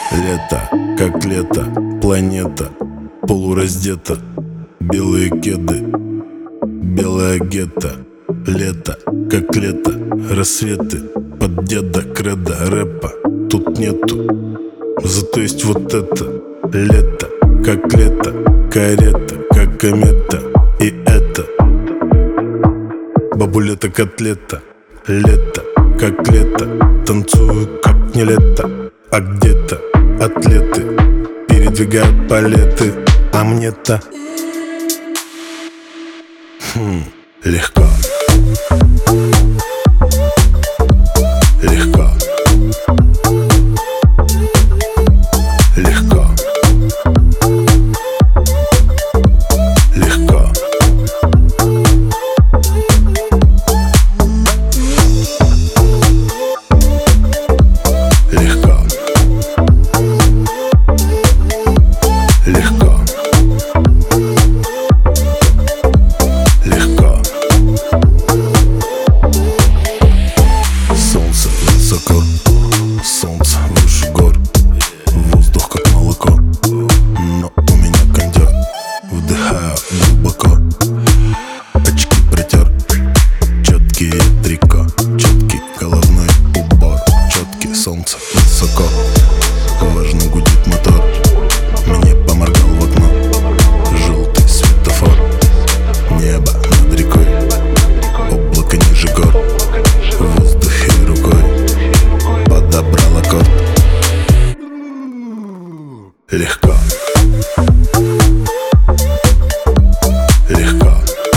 Лето, как лето, планета полураздета. Белые кеды, белая гетто. Лето, как лето, рассветы под деда, кредо, рэпа тут нету. Зато есть вот это. Лето, как лето, карета, как комета. И это бабулета котлета. Лето, как лето, танцую, как не лето. А где-то атлеты передвигают палеты. А мне-то легко. Легко. Легко. Легко. Легко. Легко. Легко. Солнце высоко, солнце выше гор. Воздух как молоко, но у меня кондер. Вдыхаю глубоко, очки протер. Четкие трико, четкий головной убор. Четкий, солнце высоко, важно гудит мотор. Мне поморгал в окно желтый светофор. Небо над рекой, облако ниже гор. В воздухе рукой подобрал аккорд. Легко. Легко.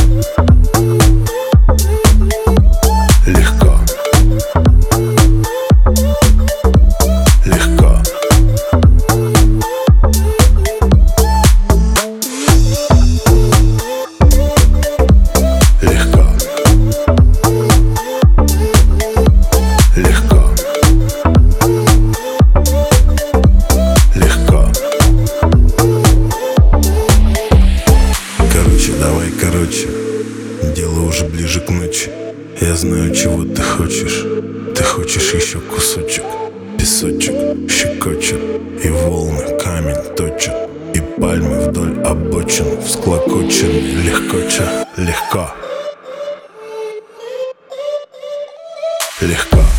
Легко. Легко. Легко. Легко. Легко. Короче, дело уже ближе к ночи. Я знаю, чего ты хочешь. Ты хочешь еще кусочек. Песочек щекочет, и волны камень точат, и пальмы вдоль обочин всклокочены. Легко. Легко.